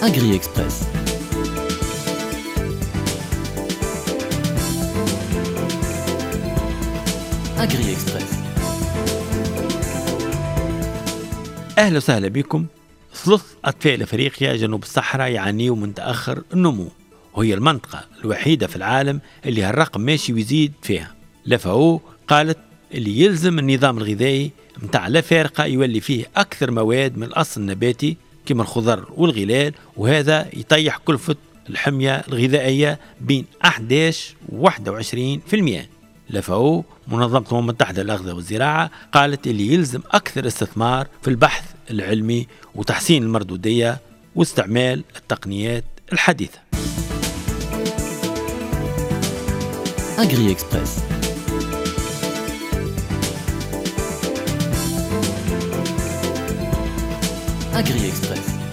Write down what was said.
أجري إكسبرس. أجري إكسبرس. أهلا وسهلا بكم. ثلث أطفال أفريقيا جنوب الصحراء يعانيوا من تأخر النمو، وهي المنطقة الوحيدة في العالم اللي هالرقم ماشي ويزيد فيها. لفاو قالت اللي يلزم النظام الغذائي متاع لا فارقة يولي فيه أكثر مواد من الأصل النباتي كما الخضر والغلال، وهذا يطيح كلفة الحمية الغذائية بين 11 و 21%. لفاو منظمة الأمم المتحدة للأغذية والزراعة قالت اللي يلزم أكثر استثمار في البحث العلمي وتحسين المردودية واستعمال التقنيات الحديثة. أجري إكسبرس. أجري إكسبرس.